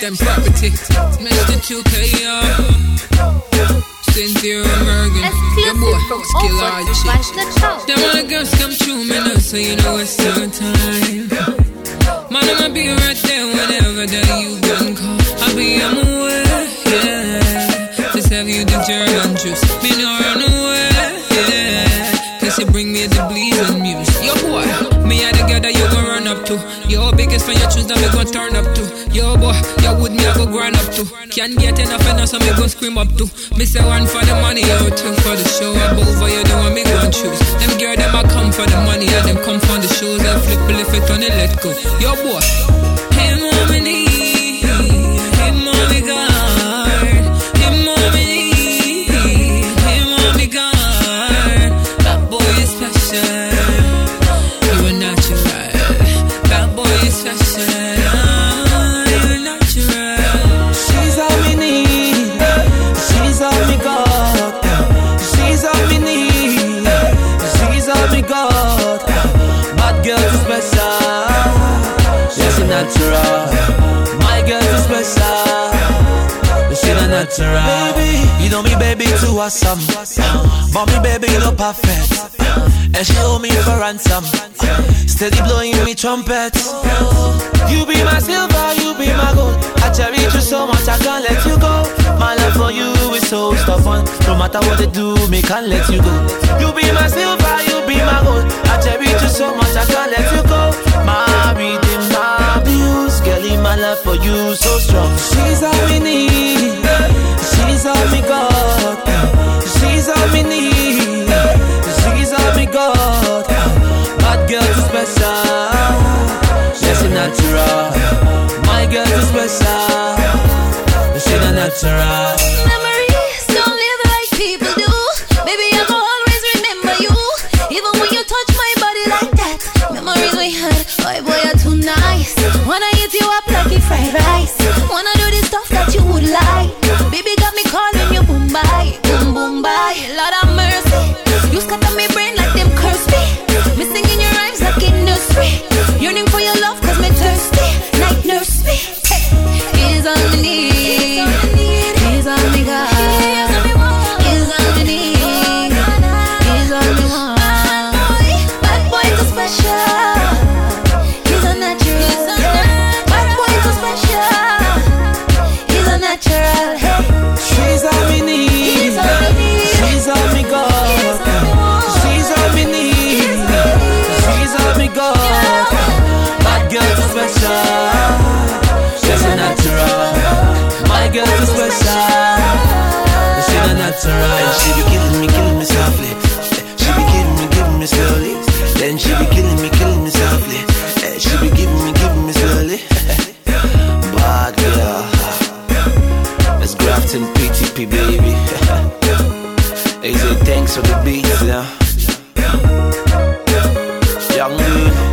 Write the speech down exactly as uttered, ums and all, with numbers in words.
them property. Mister two K, Cynthia Morgan. Your boy, skill hard chick. Them all the girls come true, me know, so you know it's your time. Man, I'ma be right there whenever that you can call. I'll be on my way, yeah. Just have you the German juice. Me no run away, yeah. Cause you bring me the bleeding music. Yo boy, me and the girl that you gon' run up to. Yo biggest fan you choose that me gon' turn up to. Yo boy, yo with me I go grind up to. Can't get enough enough so me gon' scream up to. Me say one for the money, yo two for the show. I both for you the one me gon' choose. Them girl them I come for the money and them come for the shows. I flip if it on it let go. Yo boy, hey mommy need, hey mommy God, hey mommy need, hey mommy God. That boy is special. You are natural. That boy is special. You are natural. She's all me need. She's all me got. She's all me need. She's all me got. Bad girl is special. She's a natural. My girl is special. She's a natural. Baby, you know me, baby, too awesome. Mommy, baby, you know perfect. And she hold me for ransom. Steady blowing me trumpet. You be my silver, you be my gold. I cherish you so much, I can't let you go. My love for you is so stubborn. No matter what they do, me can't let you go. You be my silver, you be my gold. I cherish you so much, I can't let you go. My reading, my views, girlie, my love for you so strong. She's all we need. She's all me got. She's all me need. She's all me got. Bad girl is special. She's a natural. My girl is special. She's a natural. Memories don't live like people do. Baby, I will always remember you. Even when you touch my body like that. Memories we had. Boy, boy, you're too nice. Wanna eat you up like a fried rice. Wanna do the stuff that you would like. Baby got me calling you boom bye, boom boom bye. Lord have mercy. You scatter me brain like them curse me. Me singing your rhymes like in nursery. Yearning for your love cause me thirsty. Night nurse me. He's on me need. He's on me God. He's on me need. He's on me want. Bad boy too special. He's a natural. Bad boy too special. He's a natural. She's all me need. She's all me got. She's all me need. She's all me got. Bad girl is special. She's a natural. My girl is special. She's a natural. And she be killing me, killing me softly. She be killing me, killing me slowly. Then she be killing me, killing me softly. She be giving me, giving me slowly. Bad girl. Let's Grafton P T P, baby. They say thanks for the beats, yeah. Young dude.